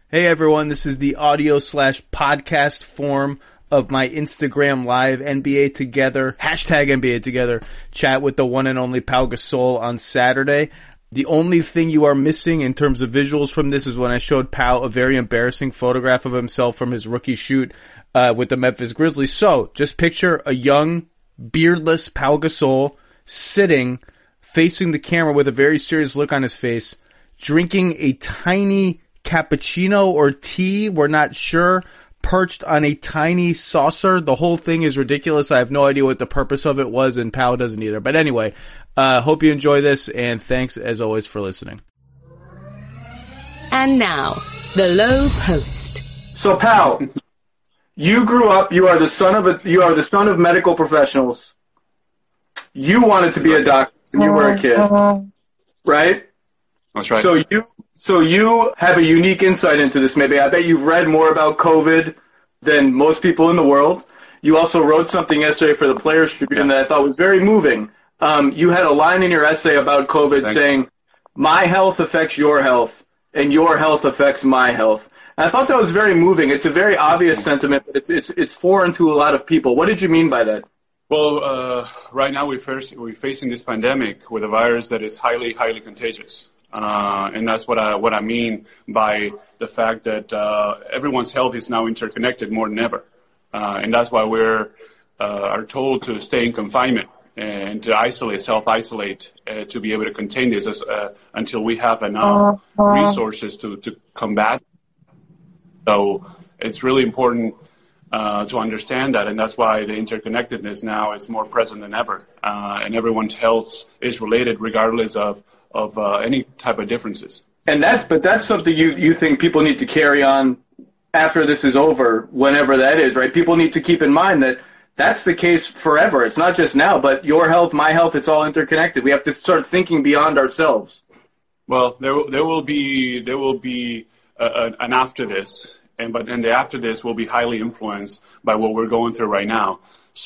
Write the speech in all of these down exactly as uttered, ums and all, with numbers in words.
Hey everyone, this is the audio slash podcast form of my Instagram live N B A Together, hashtag N B A Together, chat with the one and only Pau Gasol on Saturday. The only thing you are missing in terms of visuals from this is when I showed Pau a very embarrassing photograph of himself from his rookie shoot uh, with the Memphis Grizzlies. So, just picture a young, beardless Pau Gasol sitting, facing the camera with a very serious look on his face, drinking a tiny cappuccino or tea, we're not sure, perched on a tiny saucer. The whole thing is ridiculous. I have no idea what the purpose of it was, and Pau doesn't either. But anyway, uh, hope you enjoy this, and thanks as always for listening. And now, the Low Post. So, Pau, you grew up. You are the son of a. You are the son of medical professionals. You wanted to be a doctor when you were a kid, right? That's right. So you, so you have a unique insight into this. Maybe I bet you've read more about COVID than most people in the world. You also wrote something yesterday for the Players Tribune that I thought was very moving. Um, you had a line in your essay about COVID Thank saying, you. "My health affects your health, and your health affects my health." And I thought that was very moving. It's a very obvious sentiment, but it's it's it's foreign to a lot of people. What did you mean by that? Well, uh, right now we're, first, we're facing this pandemic with a virus that is highly, highly contagious. Uh, and that's what I, what I mean by the fact that, uh, everyone's health is now interconnected more than ever. Uh, and that's why we're, uh, are told to stay in confinement and to isolate, self-isolate, uh, to be able to contain this as, uh, until we have enough resources to, to combat. So it's really important, uh, to understand that. And that's why the interconnectedness now is more present than ever. Uh, and everyone's health is related regardless of, of uh, any type of differences. And that's, but that's something you, you think people need to carry on after this is over, whenever that is, right? People need to keep in mind that that's the case forever. It's not just now, but your health, my health, it's all interconnected. We have to start thinking beyond ourselves. Well, there, there will be, there will be a, a, an after this, and but and the after this will be highly influenced by what we're going through right now.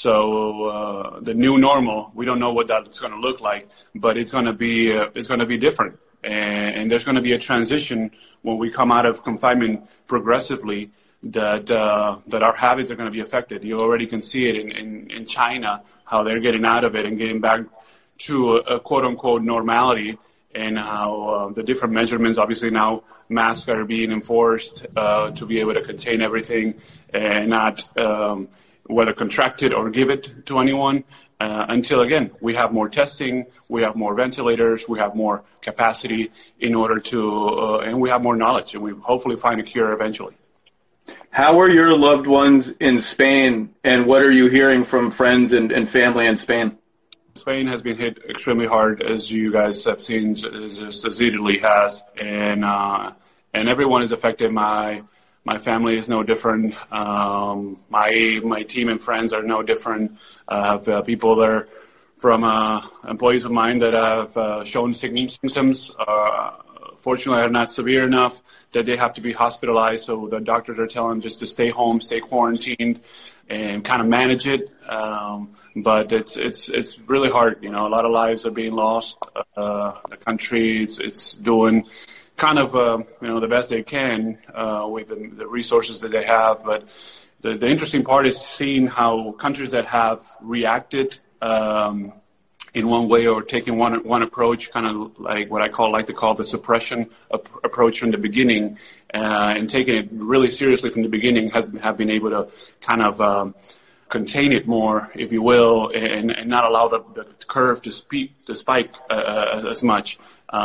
So uh, the new normal, we don't know what that's going to look like, but it's going to be uh, it's going to be different, and, and there's going to be a transition when we come out of confinement progressively. That uh, that our habits are going to be affected. You already can see it in, in, in China, how they're getting out of it and getting back to a, a quote unquote normality, and how uh, the different measurements. Obviously now masks are being enforced uh, to be able to contain everything and not. Um, whether contracted or give it to anyone, uh, until, again, we have more testing, we have more ventilators, we have more capacity in order to, uh, and we have more knowledge, and we hopefully find a cure eventually. How are your loved ones in Spain, and what are you hearing from friends and, and family in Spain? Spain has been hit extremely hard, as you guys have seen, just as Italy has, and, uh, and everyone is affected. My My family is no different. Um, my my team and friends are no different. I have uh, people that are from uh, employees of mine that have uh, shown symptoms. Uh, fortunately, are not severe enough that they have to be hospitalized. So the doctors are telling them just to stay home, stay quarantined, and kind of manage it. Um, but it's it's it's really hard. You know, a lot of lives are being lost. Uh, the country it's it's doing. kind of, uh, you know, the best they can uh, with the, the resources that they have. But the, the interesting part is seeing how countries that have reacted um, in one way or taken one one approach, kind of like what I call like to call the suppression ap- approach from the beginning, uh, and taking it really seriously from the beginning, has have been able to kind of um, contain it more, if you will, and, and not allow the, the curve to speak to spike uh, as, as much.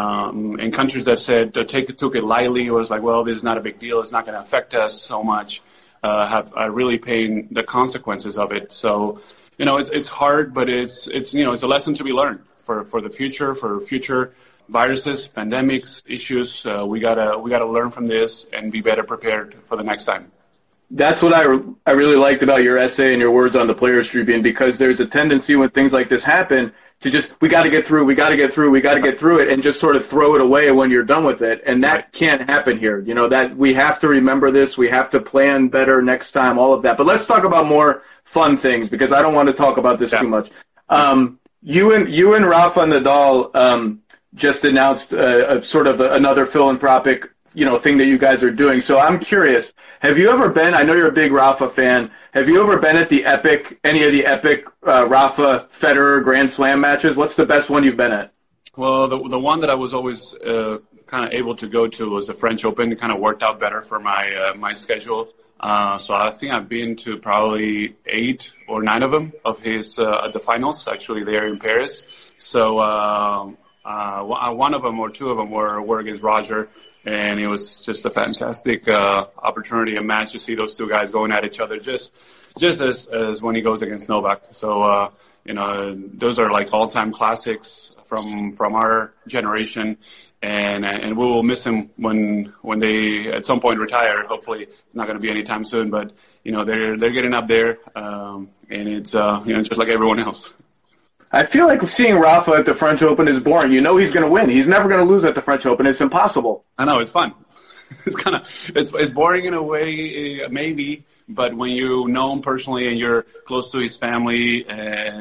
Um, and countries that said that take it, took it lightly, or was like, well, this is not a big deal, it's not going to affect us so much, uh, have are really paying the consequences of it. So, you know, it's it's hard, but it's it's you know it's a lesson to be learned for, for the future, for future viruses, pandemics, issues. Uh, we gotta we gotta learn from this and be better prepared for the next time. That's what I, I really liked about your essay and your words on the Players Tribune, because there's a tendency when things like this happen to just, we got to get through, we got to get through, we got to get through it, and just sort of throw it away when you're done with it. And that right. can't happen here. You know, that we have to remember this. We have to plan better next time, all of that. But let's talk about more fun things, because I don't want to talk about this yeah. too much. Um, you and, you and Rafa Nadal, um, just announced a, a sort of a, another philanthropic you know, thing that you guys are doing. So I'm curious, have you ever been, I know you're a big Rafa fan, have you ever been at the epic, any of the epic uh, Rafa Federer Grand Slam matches? What's the best one you've been at? Well, the the one that I was always uh, kind of able to go to was the French Open. It kind of worked out better for my uh, my schedule. Uh, so I think I've been to probably eight or nine of them of his uh, at the finals, actually there in Paris. So uh, uh, one of them or two of them were, were against Roger, and it was just a fantastic uh, opportunity, a match to see those two guys going at each other, just just as as when he goes against Novak. So uh, you know, those are like all-time classics from from our generation. And and we will miss him when when they at some point retire. Hopefully, it's not going to be anytime soon. But you know, they're they're getting up there, um, and it's uh, you know, just like everyone else. I feel like seeing Rafa at the French Open is boring. You know he's going to win. He's never going to lose at the French Open. It's impossible. I know, it's fun. It's kind of it's it's boring in a way, maybe. But when you know him personally and you're close to his family, uh,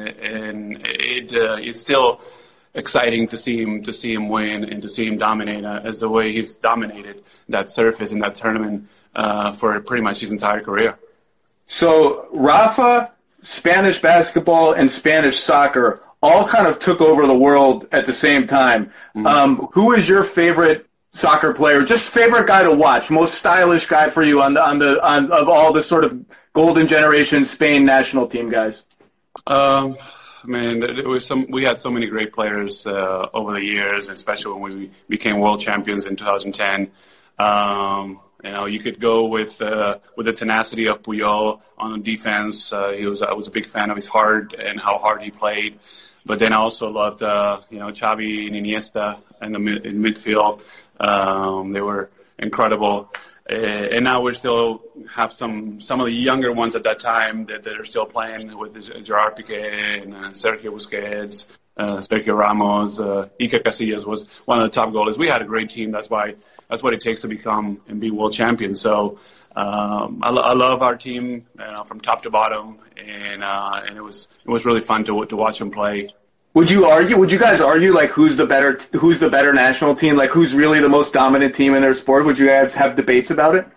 and it uh, it's still exciting to see him to see him win and to see him dominate uh, as the way he's dominated that surface in that tournament uh, for pretty much his entire career. So Rafa, Spanish basketball, and Spanish soccer all kind of took over the world at the same time. Mm-hmm. Um, who is your favorite soccer player? Just favorite guy to watch, most stylish guy for you on the on the on of all the sort of golden generation Spain national team guys? Um. Man, there was some. We had so many great players uh, over the years, especially when we became world champions in two thousand ten. Um, you know, you could go with uh, with the tenacity of Puyol on defense. Uh, he was. I was a big fan of his heart and how hard he played. But then I also loved, uh, you know, Xavi and Iniesta in the mid, in midfield. Um, they were incredible. Uh, and now we still have some some of the younger ones at that time that, that are still playing with Gerard Piqué and uh, Sergio Busquets, uh, Sergio Ramos, uh, Iker Casillas was one of the top goalies. We had a great team. That's why that's what it takes to become and be world champions. So um, I, I love our team, you know, from top to bottom, and uh, and it was it was really fun to to watch them play. Would you argue? Would you guys argue like who's the better who's the better national team? Like who's really the most dominant team in their sport? Would you guys have debates about it?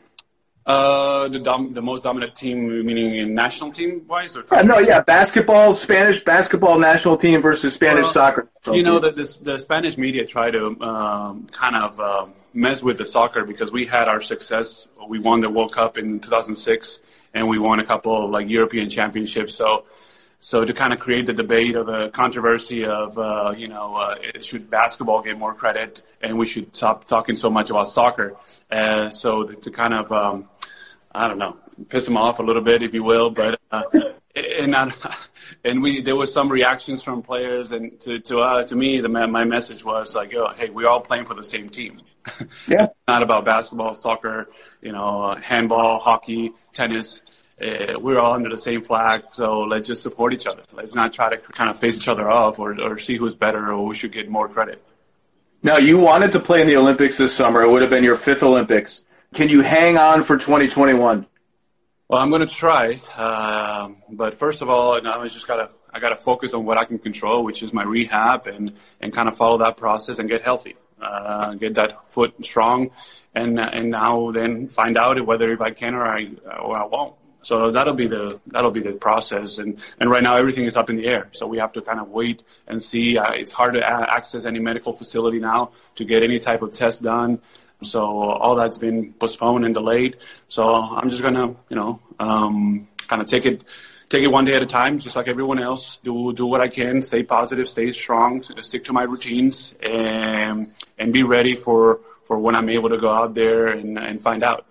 Uh, the dom- the most dominant team, meaning in national team wise, or uh, no, yeah, basketball, Spanish basketball national team versus Spanish uh, soccer. You know that this the Spanish media try to um, kind of um, mess with the soccer because we had our success. We won the World Cup in two thousand six, and we won a couple of like European championships. So. So to kind of create the debate or the controversy of, uh, you know, uh, should basketball get more credit and we should stop talking so much about soccer. Uh, so to kind of, um, I don't know, piss them off a little bit, if you will. But, uh, and, I, and we, there was some reactions from players and to, to, uh, to me, the, my message was like, oh, hey, we're all playing for the same team. Yeah. It's not about basketball, soccer, you know, handball, hockey, tennis. Uh, we're all under the same flag, so let's just support each other. Let's not try to kind of face each other off or, or see who's better or who should get more credit. Now, you wanted to play in the Olympics this summer. It would have been your fifth Olympics. Can you hang on for twenty twenty-one? Well, I'm going to try, um, but first of all, I just gotta I gotta focus on what I can control, which is my rehab, and and kind of follow that process and get healthy, uh, get that foot strong, and and now then find out whether if I can or I or I won't. So that'll be the that'll be the process, and and right now everything is up in the air. So we have to kind of wait and see. Uh, it's hard to a- access any medical facility now to get any type of test done. So all that's been postponed and delayed. So I'm just gonna, you know, um, kind of take it take it one day at a time, just like everyone else. Do do what I can, stay positive, stay strong, stick to my routines, and and be ready for for when I'm able to go out there and and find out.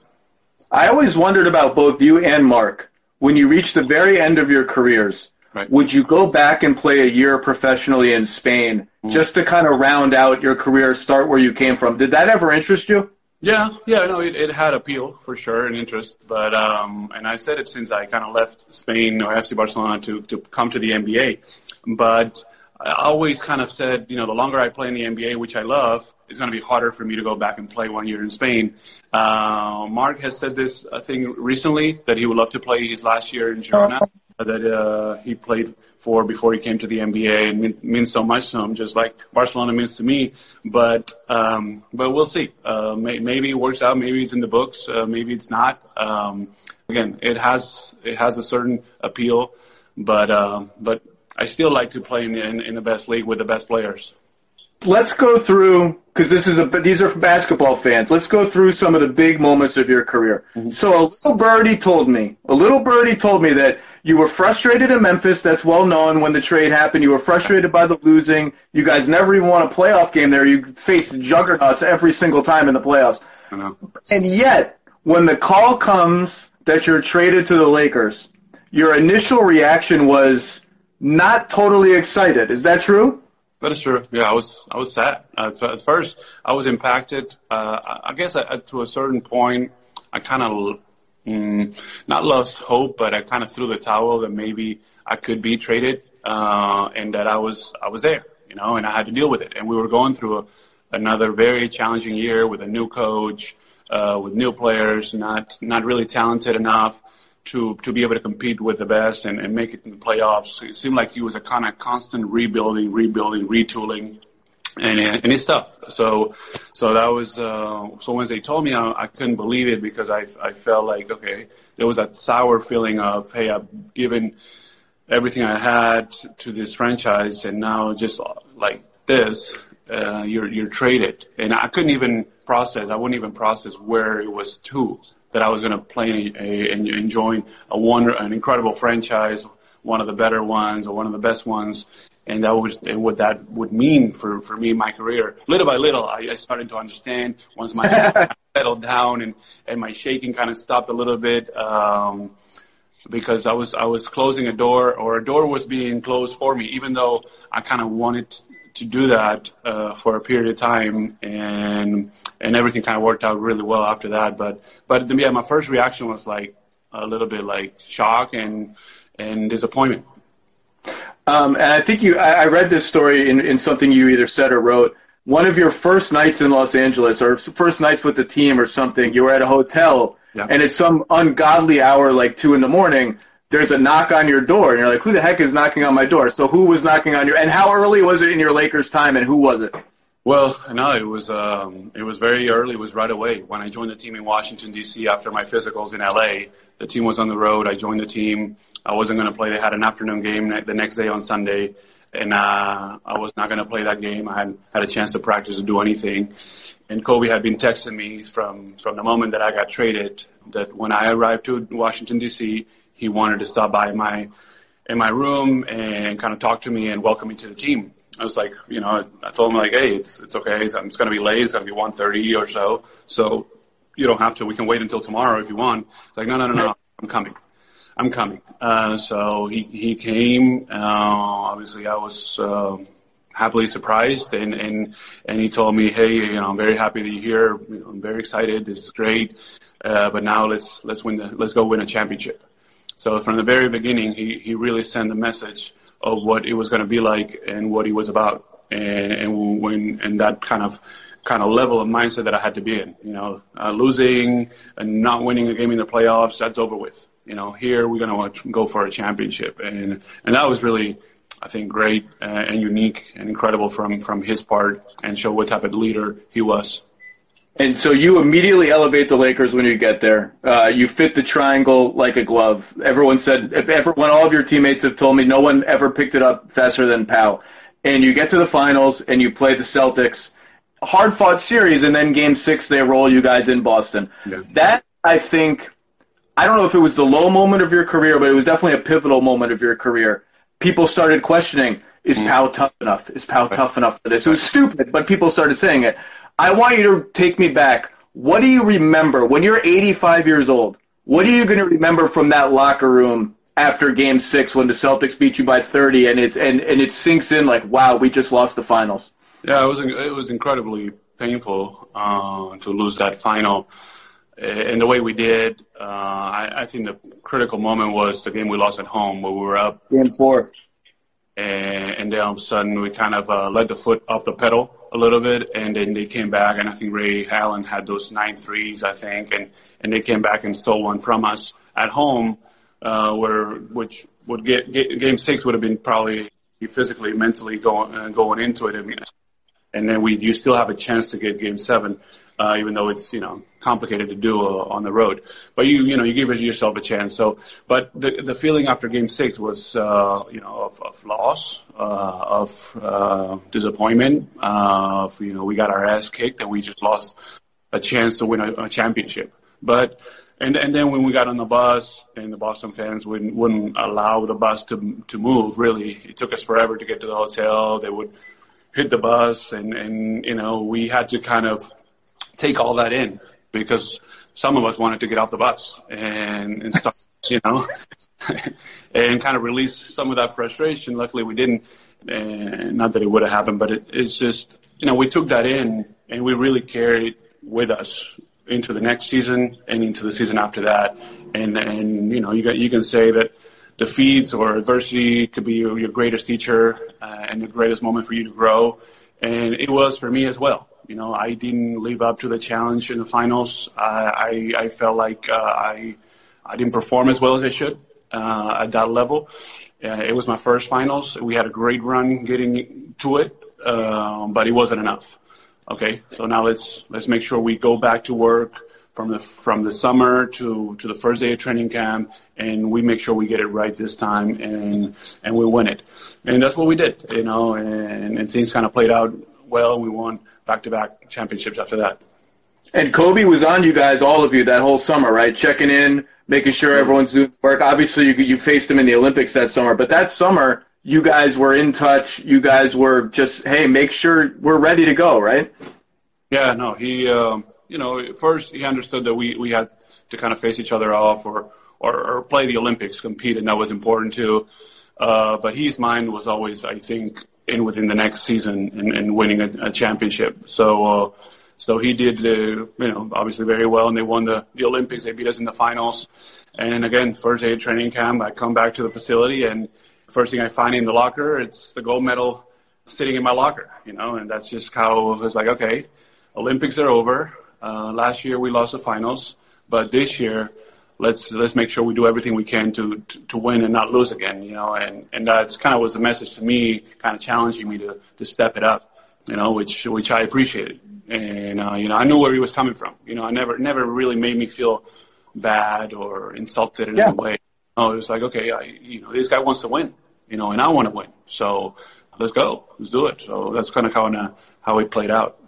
I always wondered about both you and Mark. When you reach the very end of your careers, right, would you go back and play a year professionally in Spain mm. just to kind of round out your career, start where you came from? Did that ever interest you? Yeah, yeah, no, it, it had appeal for sure and interest, but um, and I said it since I kind of left Spain or F C Barcelona to to come to the N B A, but I always kind of said, you know, the longer I play in the N B A, which I love, it's going to be harder for me to go back and play one year in Spain. Uh, Mark has said this, I think, recently, that he would love to play his last year in Girona. that uh, he played for before he came to the N B A, and it means so much to him, just like Barcelona means to me. But um, but we'll see. Uh, may, maybe it works out. Maybe it's in the books. Uh, maybe it's not. Um, again, it has it has a certain appeal, but uh, but I still like to play in, in in the best league with the best players. Let's go through, because this is a these are basketball fans. Let's go through some of the big moments of your career. Mm-hmm. So a little birdie told me, a little birdie told me that you were frustrated in Memphis. That's well known. When the trade happened, you were frustrated by the losing. You guys never even won a playoff game there. You faced juggernauts every single time in the playoffs. I know. And yet, when the call comes that you're traded to the Lakers, your initial reaction was not totally excited. Is that true? That is true. Yeah, I was I was sad. Uh, at first, I was impacted. Uh, I guess I, to a certain point, I kind of mm, not lost hope, but I kind of threw the towel that maybe I could be traded, uh, and that I was I was there, you know, and I had to deal with it. And we were going through a, another very challenging year with a new coach, uh, with new players, not not really talented enough to to be able to compete with the best and, and make it in the playoffs. It seemed like he was a kind of constant rebuilding, rebuilding, retooling, and and it's tough. So so that was uh, so when they told me, I, I couldn't believe it, because I I felt like, okay, there was that sour feeling of, hey, I've given everything I had to this franchise, and now just like this, uh, you're you're traded, and I couldn't even process. I wouldn't even process where it was to. That I was going to play and enjoy a wonder, an incredible franchise, one of the better ones or one of the best ones, and that was and what that would mean for for me in my career. Little by little, I, I started to understand once my head settled down and and my shaking kind of stopped a little bit, um, because I was I was closing a door, or a door was being closed for me, even though I kind of wanted to do that uh, for a period of time, and and everything kind of worked out really well after that. But but yeah, my first reaction was like a little bit like shock and and disappointment. Um, and I think you, I, I read this story in, in something you either said or wrote. One of your first nights in Los Angeles, or first nights with the team or something, you were at a hotel, yeah. And it's some ungodly hour, like two in the morning. There's a knock on your door, and you're like, who the heck is knocking on my door? So who was knocking on your, and how early was it in your Lakers time, and who was it? Well, no, it was um, it was very early. It was right away. When I joined the team in Washington, D C after my physicals in L A, the team was on the road. I joined the team. I wasn't going to play. They had an afternoon game the next day on Sunday, and uh, I was not going to play that game. I hadn't had a chance to practice or do anything. And Kobe had been texting me from, from the moment that I got traded that when I arrived to Washington, D C, he wanted to stop by my in my room and kind of talk to me and welcome me to the team. I was like, you know, I told him like, hey, it's it's okay. It's, it's going to be late. It's going to be one thirty or so. So you don't have to. We can wait until tomorrow if you want. It's like, no, no, no, no. I'm coming. I'm coming. Uh, so he he came. Uh, obviously, I was uh, happily surprised, and, and and he told me, hey, you know, I'm very happy that you're here. You know, I'm very excited. This is great. Uh, but now let's let's win the let's go win a championship. So from the very beginning, he, he really sent a message of what it was going to be like and what he was about, and, and when and that kind of kind of level of mindset that I had to be in. You know, uh, losing and not winning a game in the playoffs, that's over with. You know, here we're going to go for a championship, and and that was really, I think, great uh, and unique and incredible from from his part, and show what type of leader he was. And so you immediately elevate the Lakers when you get there. Uh, you fit the triangle like a glove. Everyone said, everyone, all of your teammates have told me no one ever picked it up faster than Pau. And you get to the finals and you play the Celtics. Hard fought series, and then game six they roll you guys in Boston. Yeah. That, I think, I don't know if it was the low moment of your career, but it was definitely a pivotal moment of your career. People started questioning, is mm. Pau tough enough? Is Pau tough enough for this? It was stupid, but people started saying it. I want you to take me back. What do you remember when you're eighty-five years old? What are you going to remember from that locker room after game six when the Celtics beat you by thirty and it's and, and it sinks in like, wow, we just lost the finals? Yeah, it was it was incredibly painful uh, to lose that final. And the way we did, uh, I, I think the critical moment was the game we lost at home where we were up. Game four. And, and then all of a sudden we kind of uh, let the foot off the pedal a little bit, and then they came back, and I think Ray Allen had those nine threes, I think, and, and they came back and stole one from us at home uh, where which would get, get game six would have been probably physically, mentally going uh, going into it, and, and then we you still have a chance to get game seven, uh, even though it's you know complicated to do uh, on the road. But you you know you give yourself a chance. So, but the the feeling after game six was uh, you know of, of loss, uh, of uh, disappointment, uh, of you know we got our ass kicked and we just lost a chance to win a, a championship. But and and then when we got on the bus, and the Boston fans wouldn't wouldn't allow the bus to to move. Really, it took us forever to get to the hotel. They would hit the bus, and and you know we had to kind of take all that in, because some of us wanted to get off the bus and and start, you know, and kind of release some of that frustration. Luckily, we didn't. And not that it would have happened, but it, it's just you know we took that in and we really carried with us into the next season and into the season after that. And, and, you know, you got, you can say that defeats or adversity could be your, your greatest teacher uh, and the greatest moment for you to grow. And it was for me as well. You know, I didn't live up to the challenge in the finals. I, I, I felt like uh, I, I didn't perform as well as I should uh, at that level. Uh, it was my first finals. We had a great run getting to it, uh, but it wasn't enough. Okay, so now let's let's make sure we go back to work from the from the summer to, to the first day of training camp, and we make sure we get it right this time, and and we win it. And that's what we did, you know, and, and things kind of played out well. We won back-to-back championships after that. And Kobe was on you guys, all of you, that whole summer, right? Checking in, making sure everyone's doing work. Obviously, you you faced him in the Olympics that summer, but that summer, you guys were in touch. You guys were just, hey, make sure we're ready to go, right? Yeah, no, he, um, you know, first he understood that we, we had to kind of face each other off or, or, or play the Olympics, compete, and that was important too. Uh, but his mind was always, I think, in within the next season and, and winning a, a championship. So, uh, so he did, uh, you know, obviously very well, and they won the, the Olympics. They beat us in the finals. And again, first day of training camp, I come back to the facility, and first thing I find in the locker, it's the gold medal sitting in my locker, you know, and that's just how it was like, okay, Olympics are over. Uh, last year we lost the finals, but this year let's let's make sure we do everything we can to, to, to win and not lose again, you know, and, and that's kind of was the message to me, kind of challenging me to, to step it up, you know, which which I appreciated. And, uh, you know, I knew where he was coming from. You know, I never never really made me feel bad or insulted in yeah. any way. Oh, it was like, okay, I, you know, this guy wants to win, you know, and I want to win. So let's go. Let's do it. So that's kind of how, uh, how it played out.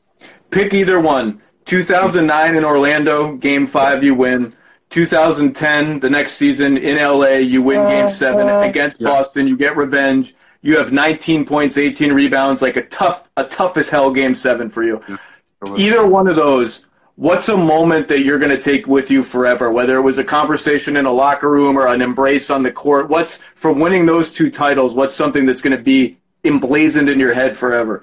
Pick either one. two thousand nine in Orlando, game five, you win. two thousand ten, the next season in L A, you win game seven against yeah. Boston. You get revenge. You have nineteen points, eighteen rebounds, like a tough, a tough as hell game seven for you. Yeah. Either one of those, what's a moment that you're going to take with you forever, whether it was a conversation in a locker room or an embrace on the court? What's, from winning those two titles, what's something that's going to be emblazoned in your head forever?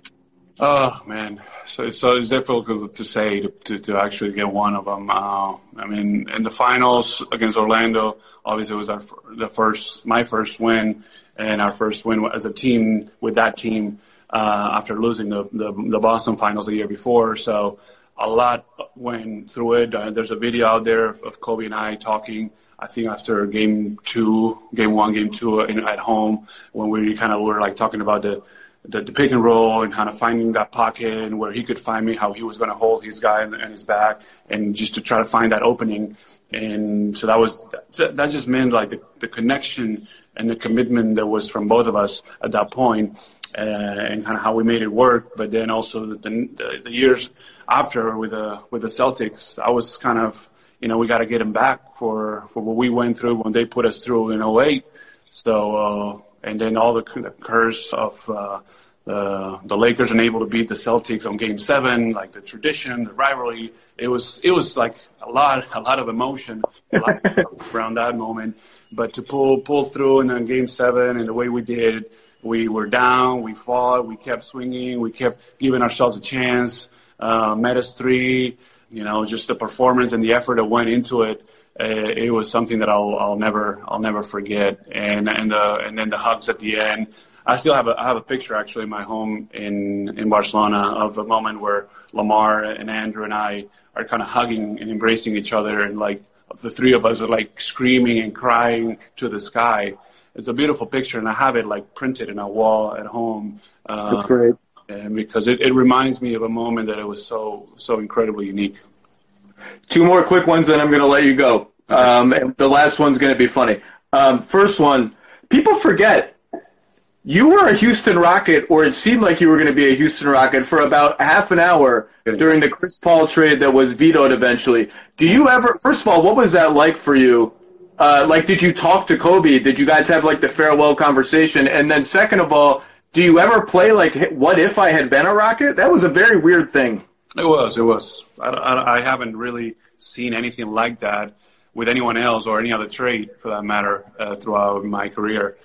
Oh, man. So, so it's difficult to say to, to, to actually get one of them. Uh, I mean, in the finals against Orlando, obviously it was our, the first, my first win and our first win as a team with that team, uh, after losing the, the, the Boston finals the year before. So, a lot went through it. Uh, there's a video out there of, of Kobe and I talking, I think after game two, game one, game two in, at home, when we kind of were like talking about the, the, the pick and roll and kind of finding that pocket and where he could find me, how he was going to hold his guy in, in his back, and just to try to find that opening. And so that was, that, that just meant like the, the connection and the commitment that was from both of us at that point, uh, and kind of how we made it work. But then also the, the, the years after with the with the Celtics, I was kind of, you know, we got to get them back for for what we went through when they put us through in oh eight. So uh, and then all the, the curse of uh, the the Lakers unable to beat the Celtics on Game Seven, like the tradition, the rivalry. It was it was like a lot a lot of emotion around that moment. But to pull pull through in then Game Seven and the way we did, we were down, we fought, we kept swinging, we kept giving ourselves a chance. Uh, met us three, you know, just the performance and the effort that went into it. Uh, it was something that I'll, I'll never, I'll never forget. And, and, uh, and then the hugs at the end. I still have a, I have a picture actually in my home in, in Barcelona of a moment where Lamar and Andrew and I are kind of hugging and embracing each other and like the three of us are like screaming and crying to the sky. It's a beautiful picture, and I have it like printed in a wall at home. Uh, That's great. And because it, it reminds me of a moment that it was so so incredibly unique. Two more quick ones, then I'm going to let you go. Um, and the last one's going to be funny. Um, first one, people forget you were a Houston Rocket, or it seemed like you were going to be a Houston Rocket for about half an hour during the Chris Paul trade that was vetoed eventually. Do you ever, first of all, what was that like for you? Uh, like, did you talk to Kobe? Did you guys have like the farewell conversation? And then second of all, do you ever play like, what if I had been a Rocket? That was a very weird thing. It was, it was. I, I, I haven't really seen anything like that with anyone else or any other trade for that matter uh, throughout my career.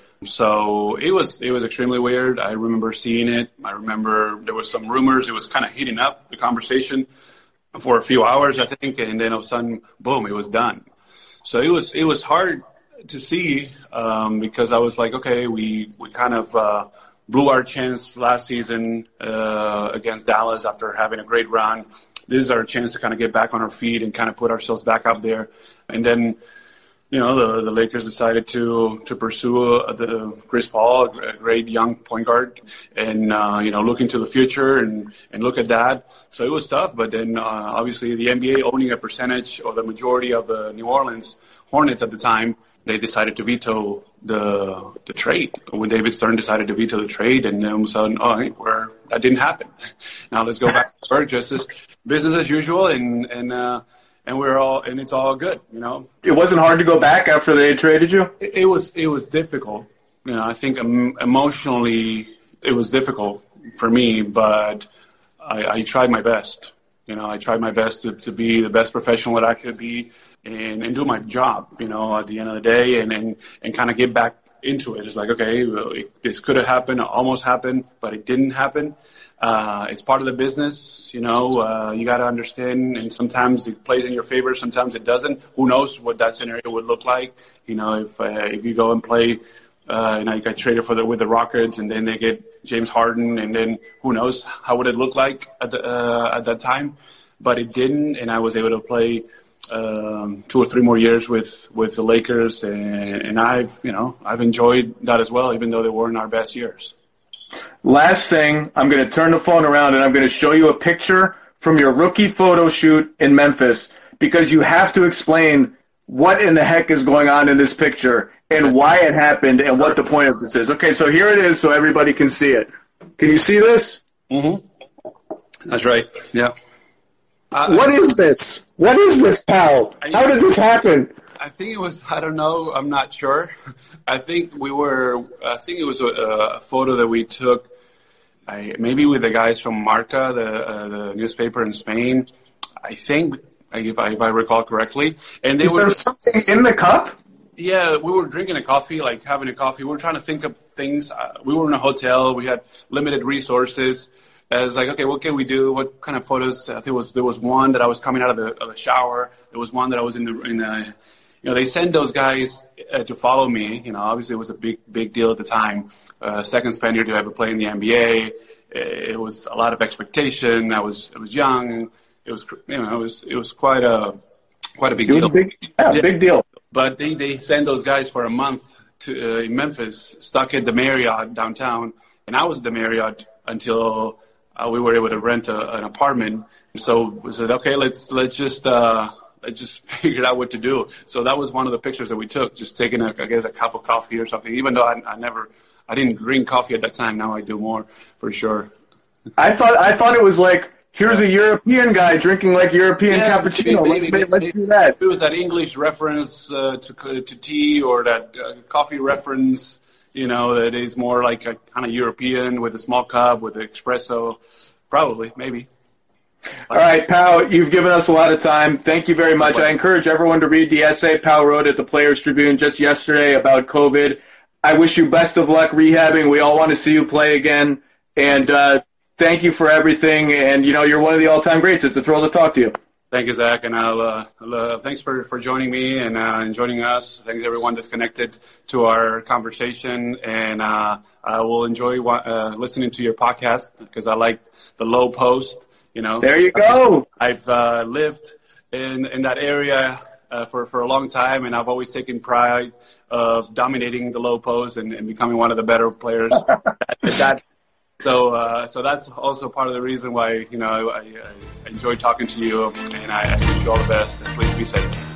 So it was it was extremely weird. I remember seeing it. I remember there was some rumors. It was kind of heating up, the conversation, for a few hours, I think, and then all of a sudden, boom, it was done. So it was it was hard to see um, because I was like, okay, we, we kind of uh, blew our chance last season uh, against Dallas after having a great run. This is our chance to kind of get back on our feet and kind of put ourselves back up there. And then, you know, the, the Lakers decided to, to pursue uh, the Chris Paul, a great young point guard, and, uh, you know, look into the future and, and look at that. So it was tough. But then, uh, obviously the N B A owning a percentage or the majority of the New Orleans Hornets at the time, they decided to veto the the trade. When David Stern decided to veto the trade, and then all of a sudden, oh, hey, we're, that didn't happen. Now let's go back to work, just as business as usual, and and uh, and we're all and it's all good, you know. It wasn't hard to go back after they traded you? It, it was it was difficult, you know. I think um, emotionally it was difficult for me, but I, I tried my best. You know, I tried my best to, to be the best professional that I could be. And, and do my job, you know, at the end of the day, and, and, and kind of get back into it. It's like, okay, well, it, this could have happened, almost happened, but it didn't happen. Uh, it's part of the business, you know, uh, you got to understand, and sometimes it plays in your favor, sometimes it doesn't. Who knows what that scenario would look like? You know, if, uh, if you go and play, uh, and I got traded for the, with the Rockets, and then they get James Harden, and then who knows how would it look like at the, uh, at that time? But it didn't, and I was able to play um two or three more years with with the Lakers, and, and I've you know I've enjoyed that as well, even though they weren't our best years. Last thing, I'm going to turn the phone around and I'm going to show you a picture from your rookie photo shoot in Memphis, because you have to explain what in the heck is going on in this picture and why it happened and what the point of this is. Okay, so here it is, so everybody can see it. Can you see this? Mm-hmm. That's right. Yeah. Uh, what is this? What is this, pal? How did this happen? I think it was, I don't know, I'm not sure. I think we were, I think it was a, a photo that we took, I, maybe with the guys from Marca, the, uh, the newspaper in Spain. I think, if I, if I recall correctly. And they is were there something in the cup? Yeah, we were drinking a coffee, like having a coffee. We were trying to think of things. Uh, we were in a hotel. We had limited resources. I was like, okay, what can we do? What kind of photos? I think it was, there was one that I was coming out of the, of the shower. There was one that I was in the, in the, you know, they sent those guys uh, to follow me. You know, obviously it was a big, big deal at the time. Uh, second Spaniard to ever play in the N B A. It was a lot of expectation. I was, I was young. It was, you know, it was, it was quite a, quite a big it was deal. A big, yeah, yeah, big deal. But they, they sent those guys for a month to, uh, in Memphis, stuck at the Marriott downtown. And I was at the Marriott until, Uh, we were able to rent a, an apartment. So we said, okay, let's, let's just, uh, let's just figure out what to do. So that was one of the pictures that we took, just taking a, I guess, a cup of coffee or something, even though I, I never, I didn't drink coffee at that time. Now I do more for sure. I thought, I thought it was like, here's a European guy drinking like European yeah, cappuccino. Maybe, let's maybe, let's maybe, do that. It was that English reference, uh, to, to tea, or that uh, coffee reference, you know, that is more like a kind of European with a small cup with the espresso. Probably, maybe. All right, Pau, you've given us a lot of time. Thank you very much. I encourage everyone to read the essay Pau wrote at the Players Tribune just yesterday about COVID. I wish you best of luck rehabbing. We all want to see you play again. And uh, thank you for everything. And, you know, you're one of the all-time greats. It's a thrill to talk to you. Thank you, Zach. And I'll, uh, uh, thanks for, for joining me and, uh, and joining us. Thanks, everyone that's connected to our conversation. And uh, I will enjoy uh, listening to your podcast because I like the Low Post. You know, there you go. I've uh, lived in in that area uh, for for a long time, and I've always taken pride of dominating the low post and, and becoming one of the better players at that. So, uh, so that's also part of the reason why, you know, I, I, I enjoy talking to you, and I, I wish you all the best, and please be safe.